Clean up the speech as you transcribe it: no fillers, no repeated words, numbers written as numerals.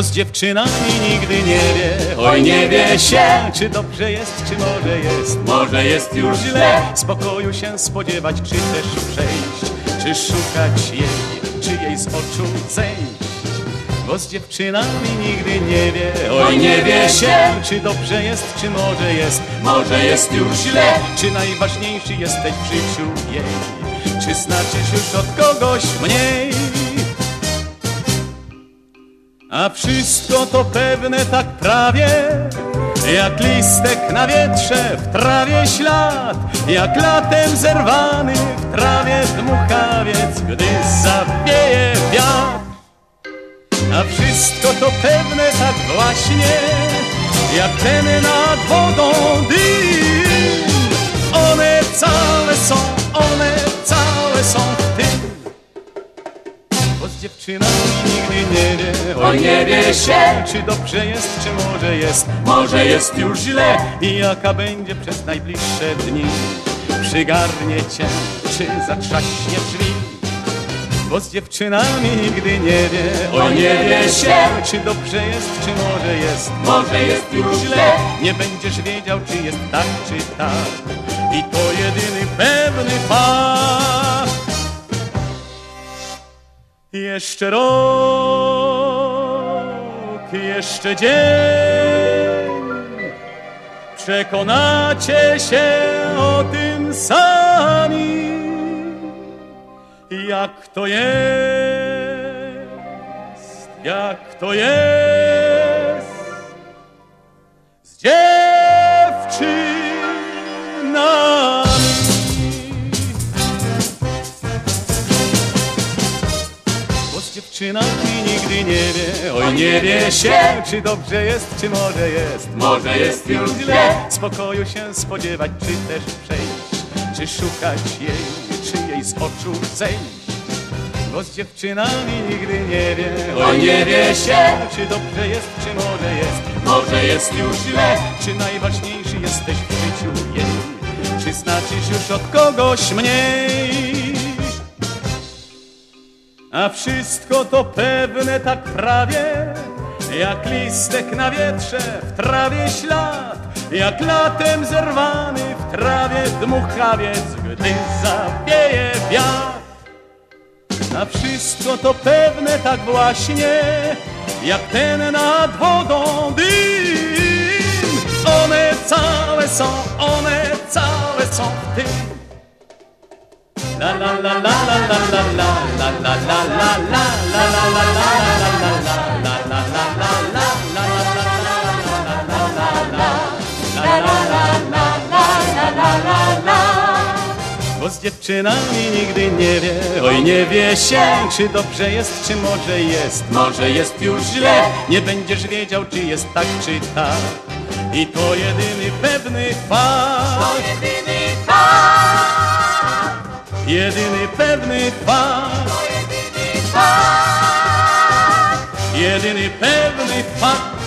bo z dziewczynami nigdy nie wie. Oj, nie wie się, czy dobrze jest, czy może jest już źle. Spokoju się spodziewać, czy też przejść, czy szukać jej, czy jej z oczu zejść, bo z dziewczynami nigdy nie wie. Oj, nie wie się, czy dobrze jest, czy może jest już źle. Czy najważniejszy jesteś w życiu jej, czy znaczysz już od kogoś mniej. A wszystko to pewne tak prawie, jak listek na wietrze, w trawie ślad, jak latem zerwany w trawie dmuchawiec, gdy zawieje wiatr. A wszystko to pewne tak właśnie, jak ten nad wodą dym. One całe są w tym, bo z dziewczynami nigdy nie wie. Oj, nie wie się, czy dobrze jest, czy może jest już źle. I jaka będzie przez najbliższe dni, przygarnie cię, czy zatrzaśnie drzwi, bo z dziewczynami nigdy nie wie. Oj, nie wie się, czy dobrze jest, czy może jest już źle. Nie będziesz wiedział, czy jest tak, czy tak, i to jedyny pewny fakt. Jeszcze rok, jeszcze dzień, przekonacie się o tym sami, jak to jest z dziewczynami. Bo z dziewczynami nigdy nie wie. Oj, nie wie się, czy dobrze jest, czy może jest już źle. Spokoju się spodziewać, czy też przejść, czy szukać jej, czy jej z oczu zejść, bo z dziewczynami nigdy nie wie. Oj, nie wie się, czy dobrze jest, czy może jest już źle. Czy najważniejszy jesteś w życiu jej, czy znaczysz już od kogoś mniej. A wszystko to pewne tak prawie, jak listek na wietrze, w trawie ślad, jak latem zerwany w trawie dmuchawiec, gdy zawieje wiatr. A wszystko to pewne tak właśnie, jak ten nad wodą dym. One całe są w tym. La la la la la la la la la la la la bo z dziewczynami nigdy nie wie. Oj, nie wie się, czy dobrze jest, czy może jest już źle. Nie będziesz wiedział, czy jest tak, czy tak, i to jedyny pewny fakt. Jedyny pewny fakt. Jedyny pewny fakt.